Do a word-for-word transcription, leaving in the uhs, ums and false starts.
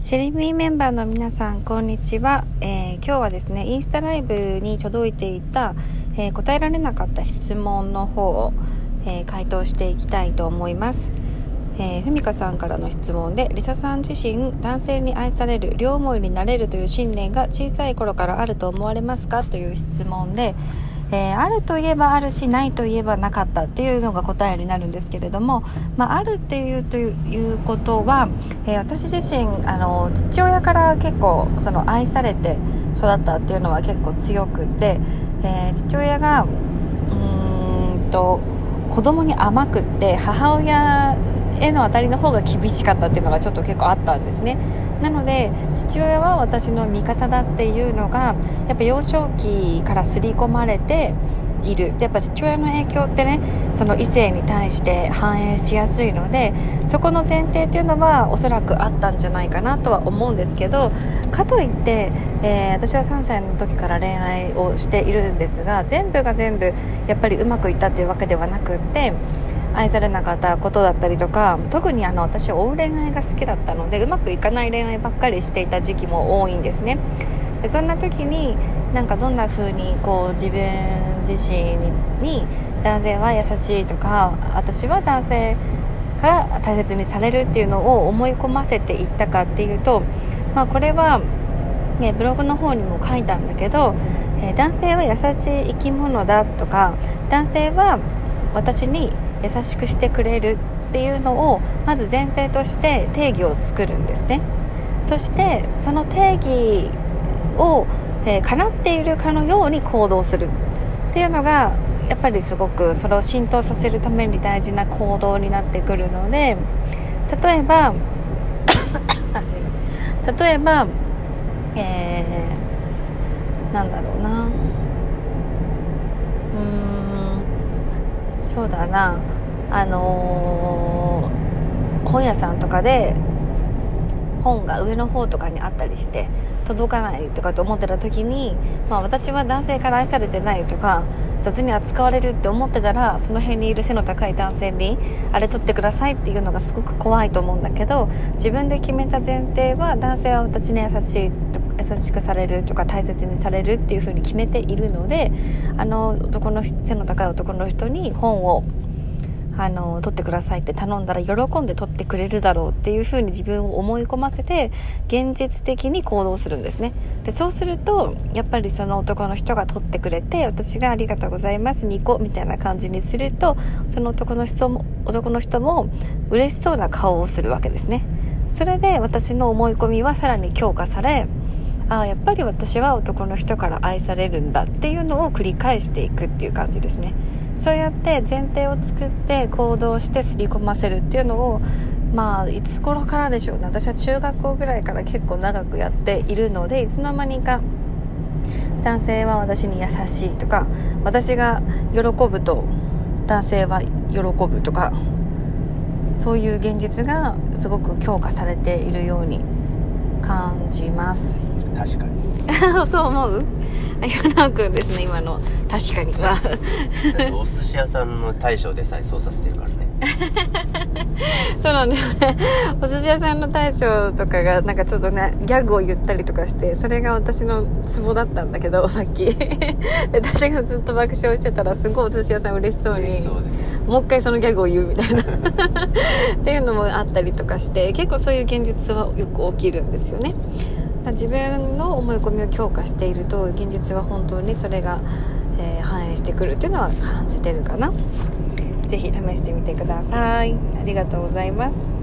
シェリミーメンバーの皆さん、こんにちは。えー、今日はですね、インスタライブに届いていた、えー、答えられなかった質問の方を、えー、回答していきたいと思います。えー、ふみかさんからの質問で、りささん自身男性に愛される、両思いになれるという信念が小さい頃からあると思われますかという質問で、えー、あるといえばあるし、ないといえばなかったっていうのが答えになるんですけれども、まあ、あるっていうということは、えー、私自身あの父親から結構その愛されて育ったっていうのは結構強くって、えー、父親がうーんと子供に甘くって母親への当たりの方が厳しかったっていうのがちょっと結構あったんですね。なので父親は私の味方だっていうのがやっぱ幼少期から刷り込まれている。でやっぱ父親の影響ってね、その異性に対して反映しやすいので、そこの前提っていうのはおそらくあったんじゃないかなとは思うんですけど、かといって、えー、私はさんさいの時から恋愛をしているんですが、全部が全部やっぱりうまくいったっていうわけではなくって、愛されなかったことだったりとか、特にあの私は追う恋愛が好きだったので、うまくいかない恋愛ばっかりしていた時期も多いんですね。でそんな時になんかどんな風にこう自分自身 に, に男性は優しいとか、私は男性から大切にされるっていうのを思い込ませていったかっていうと、まあこれは、ね、ブログの方にも書いたんだけど、えー、男性は優しい生き物だとか、男性は私に優しくしてくれるっていうのをまず前提として定義を作るんですね。そしてその定義を、えー、叶っているかのように行動するっていうのがやっぱりすごくそれを浸透させるために大事な行動になってくるので、例えば例えば、えー、なんだろうなうーんそうだなあのー、本屋さんとかで本が上の方とかにあったりして届かないとかと思ってた時に、まあ、私は男性から愛されてないとか雑に扱われるって思ってたら、その辺にいる背の高い男性にあれ取ってくださいっていうのがすごく怖いと思うんだけど、自分で決めた前提は男性は私に優しいと優しくされるとか大切にされるっていう風に決めているので、あの男の背の高い男の人に本をあの取ってくださいって頼んだら喜んで取ってくれるだろうっていう風に自分を思い込ませて現実的に行動するんですね。でそうするとやっぱりその男の人が取ってくれて、私がありがとうございますにこみたいな感じにすると、その男の人も男の人も嬉しそうな顔をするわけですね。それで私の思い込みはさらに強化され、ああやっぱり私は男の人から愛されるんだっていうのを繰り返していくっていう感じですね。そうやって前提を作って行動して刷り込ませるっていうのを、まあいつ頃からでしょうね。私は中学校ぐらいから結構長くやっているので、いつの間にか男性は私に優しいとか、私が喜ぶと男性は喜ぶとか、そういう現実がすごく強化されているように感じます。 確かにそう思う？岩直くんですね、今の確かにはお寿司屋さんの大将でさえそうさせてるからねそうなんですね。お寿司屋さんの大将とかがなんかちょっとねギャグを言ったりとかして、それが私のツボだったんだけど、さっきで私がずっと爆笑してたらすごいお寿司屋さん嬉しそうに嬉しそうで、もう一回そのギャグを言うみたいなっていうのもあったりとかして、結構そういう現実はよく起きるんですよね。自分の思い込みを強化していると現実は本当にそれが、えー、反映してくるっていうのは感じてるかな。ぜひ試してみてください。ありがとうございます。